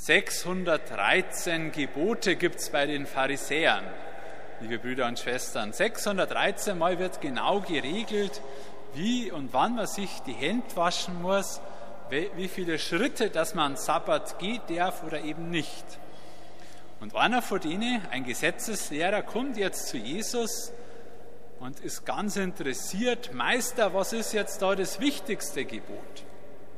613 Gebote gibt es bei den Pharisäern, liebe Brüder und Schwestern. 613 Mal wird genau geregelt, wie und wann man sich die Hände waschen muss, wie viele Schritte, dass man am Sabbat gehen darf oder eben nicht. Und einer von denen, ein Gesetzeslehrer, kommt jetzt zu Jesus und ist ganz interessiert: Meister, was ist jetzt da das wichtigste Gebot?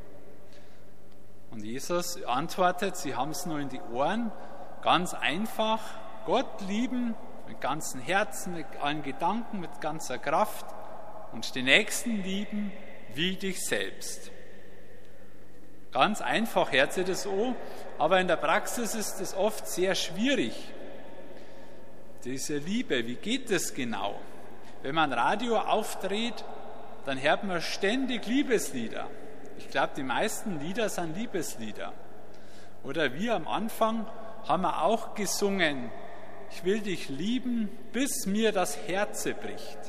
Und Jesus antwortet, sie haben es nur in die Ohren, ganz einfach: Gott lieben mit ganzem Herzen, mit allen Gedanken, mit ganzer Kraft und den Nächsten lieben wie dich selbst. Ganz einfach hört sich das an, aber in der Praxis ist es oft sehr schwierig. Diese Liebe, wie geht das genau? Wenn man Radio aufdreht, dann hört man ständig Liebeslieder. Ich glaube, die meisten Lieder sind Liebeslieder. Oder wir am Anfang haben wir auch gesungen: Ich will dich lieben, bis mir das Herz bricht.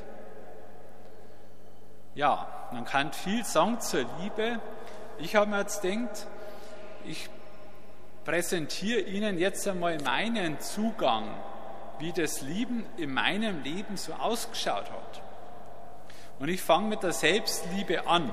Ja, man kann viel sagen zur Liebe. Ich habe mir jetzt gedacht, ich präsentiere Ihnen jetzt einmal meinen Zugang, wie das Lieben in meinem Leben so ausgeschaut hat. Und ich fange mit der Selbstliebe an.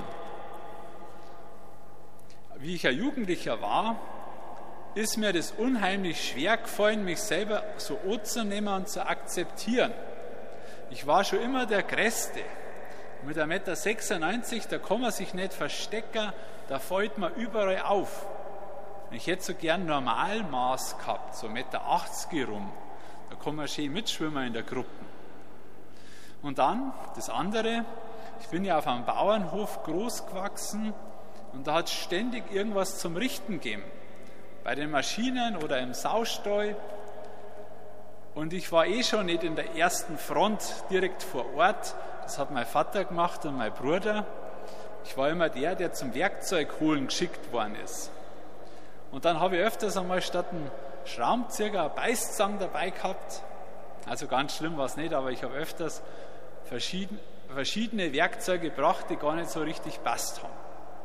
Wie ich ein Jugendlicher war, ist mir das unheimlich schwer gefallen, mich selber so anzunehmen und zu akzeptieren. Ich war schon immer der Größte. Mit 1,96 m, da kann man sich nicht verstecken, da fällt man überall auf. Ich hätte so gern Normalmaß gehabt, so 1,80 m rum. Da kann man schön mitschwimmen in der Gruppe. Und dann das andere: Ich bin ja auf einem Bauernhof groß gewachsen und da hat es ständig irgendwas zum Richten gegeben. Bei den Maschinen oder im Saustall. Und ich war schon nicht in der ersten Front direkt vor Ort. Das hat mein Vater gemacht und mein Bruder. Ich war immer der zum Werkzeug holen geschickt worden ist. Und dann habe ich öfters einmal statt einem Schraubenzieher eine Beißzange dabei gehabt. Also ganz schlimm war es nicht, aber ich habe öfters verschiedene Werkzeuge gebracht, die gar nicht so richtig passt haben.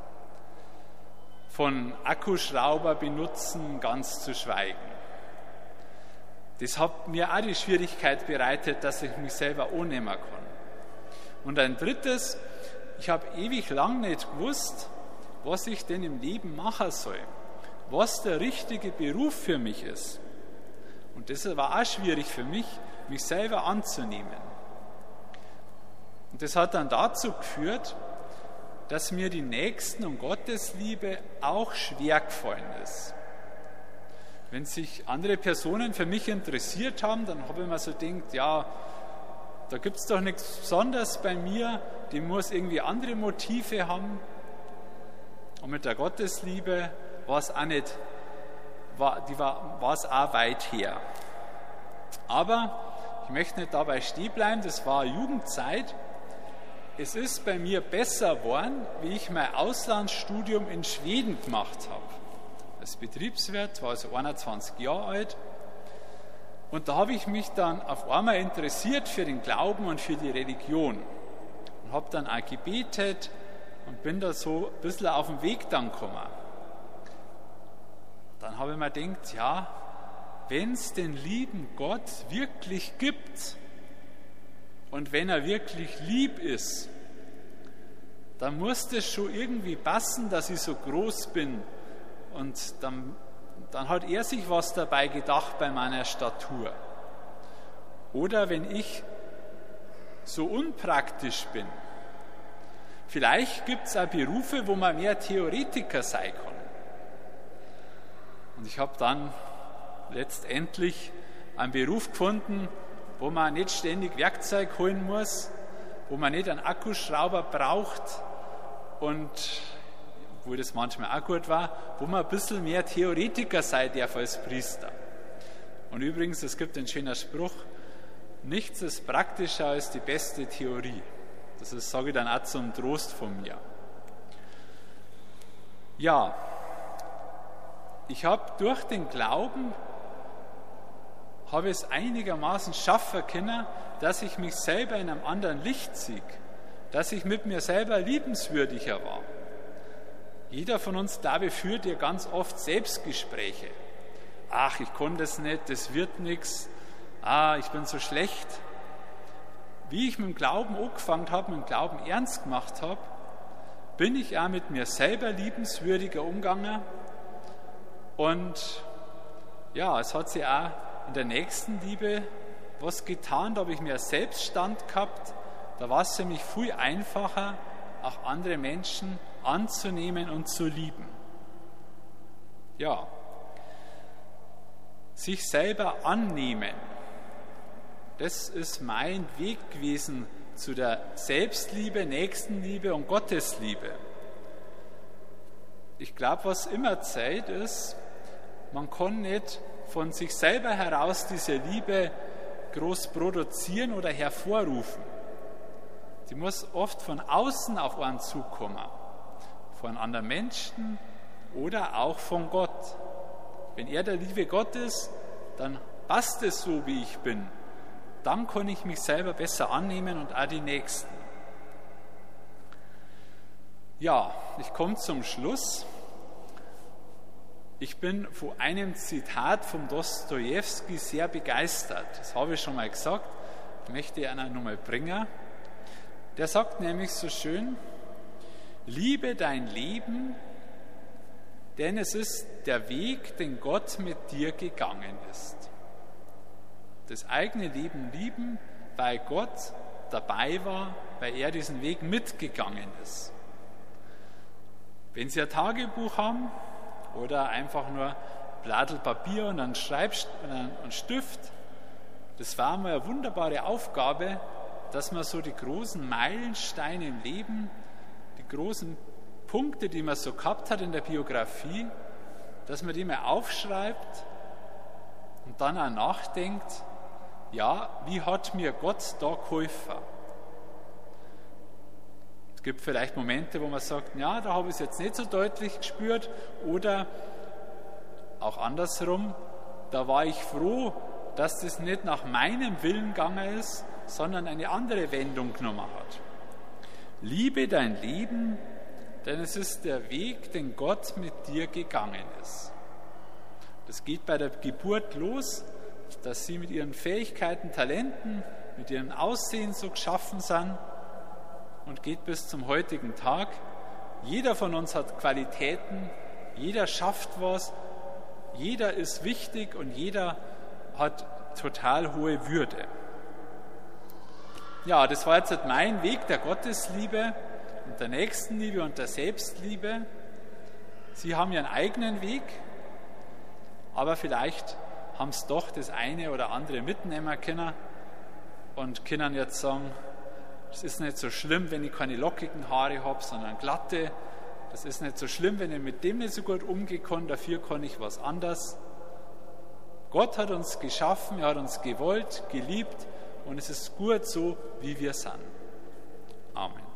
Von Akkuschrauber benutzen ganz zu schweigen. Das hat mir auch die Schwierigkeit bereitet, dass ich mich selber annehmen kann. Und ein drittes: Ich habe ewig lang nicht gewusst, was ich denn im Leben machen soll, was der richtige Beruf für mich ist. Und das war auch schwierig für mich, mich selber anzunehmen. Und das hat dann dazu geführt, dass mir die Nächsten- und Gottesliebe auch schwer gefallen ist. Wenn sich andere Personen für mich interessiert haben, dann habe ich mir so gedacht, ja, da gibt es doch nichts Besonderes bei mir, die muss irgendwie andere Motive haben. Und mit der Gottesliebe war es auch nicht, war es auch weit her. Aber ich möchte nicht dabei stehen bleiben, das war Jugendzeit. Es ist bei mir besser geworden, wie ich mein Auslandsstudium in Schweden gemacht habe. Als Betriebswirt, war also 21 Jahre alt. Und da habe ich mich dann auf einmal interessiert für den Glauben und für die Religion. Und habe dann auch gebetet und bin da so ein bisschen auf den Weg dann gekommen. Dann habe ich mir gedacht, ja, wenn es den lieben Gott wirklich gibt und wenn er wirklich lieb ist, dann muss das schon irgendwie passen, dass ich so groß bin. Und dann hat er sich was dabei gedacht bei meiner Statur. Oder wenn ich so unpraktisch bin. Vielleicht gibt es auch Berufe, wo man mehr Theoretiker sein kann. Und ich habe dann letztendlich einen Beruf gefunden, wo man nicht ständig Werkzeug holen muss, wo man nicht einen Akkuschrauber braucht und wo das manchmal auch gut war, wo man ein bisschen mehr Theoretiker sein darf als Priester. Und übrigens, es gibt einen schönen Spruch: Nichts ist praktischer als die beste Theorie. Das sage ich dann auch zum Trost von mir. Ja, ich habe durch den Glauben es einigermaßen schaffen können, dass ich mich selber in einem anderen Licht sehe, dass ich mit mir selber liebenswürdiger war. Jeder von uns, glaube ich, führt ja ganz oft Selbstgespräche. ach, ich kann das nicht, das wird nichts, ich bin so schlecht. Wie ich mit dem Glauben angefangen habe, mit dem Glauben ernst gemacht habe, bin ich auch mit mir selber liebenswürdiger umgegangen. Und ja, es hat sich auch in der Nächstenliebe was getan, da habe ich mehr Selbststand gehabt, da war es für mich viel einfacher, auch andere Menschen anzunehmen und zu lieben. Ja, sich selber annehmen, das ist mein Weg gewesen zu der Selbstliebe, Nächstenliebe und Gottesliebe. Ich glaube, was immer Zeit ist, man kann nicht von sich selber heraus diese Liebe groß produzieren oder hervorrufen. Die muss oft von außen auf einen zukommen, von anderen Menschen oder auch von Gott. Wenn er der liebe Gott ist, dann passt es so, wie ich bin. Dann kann ich mich selber besser annehmen und auch die Nächsten. Ja, ich komme zum Schluss. Ich bin von einem Zitat von Dostojewski sehr begeistert. Das habe ich schon mal gesagt, möchte ich einer nochmal bringen. Der sagt nämlich so schön: Liebe dein Leben, denn es ist der Weg, den Gott mit dir gegangen ist. Das eigene Leben lieben, weil Gott dabei war, weil er diesen Weg mitgegangen ist. Wenn Sie ein Tagebuch haben oder einfach nur ein Blattel Papier und einen Stift, das war mal eine wunderbare Aufgabe, dass man so die großen Meilensteine im Leben, die großen Punkte, die man so gehabt hat in der Biografie, dass man die mal aufschreibt und dann auch nachdenkt, ja, wie hat mir Gott da geholfen? Es gibt vielleicht Momente, wo man sagt, ja, da habe ich es jetzt nicht so deutlich gespürt, oder auch andersrum, da war ich froh, dass das nicht nach meinem Willen gegangen ist, sondern eine andere Wendung genommen hat. Liebe dein Leben, denn es ist der Weg, den Gott mit dir gegangen ist. Das geht bei der Geburt los, dass sie mit ihren Fähigkeiten, Talenten, mit ihrem Aussehen so geschaffen sind, und geht bis zum heutigen Tag. Jeder von uns hat Qualitäten, jeder schafft was, jeder ist wichtig und jeder hat total hohe Würde. Ja, das war jetzt mein Weg der Gottesliebe und der Nächstenliebe und der Selbstliebe. Sie haben ihren eigenen Weg, aber vielleicht haben sie doch das eine oder andere mitnehmen können und können jetzt sagen, es ist nicht so schlimm, wenn ich keine lockigen Haare habe, sondern glatte. Das ist nicht so schlimm, wenn ich mit dem nicht so gut umgehen kann, dafür kann ich was anderes. Gott hat uns geschaffen, er hat uns gewollt, geliebt und es ist gut so, wie wir sind. Amen.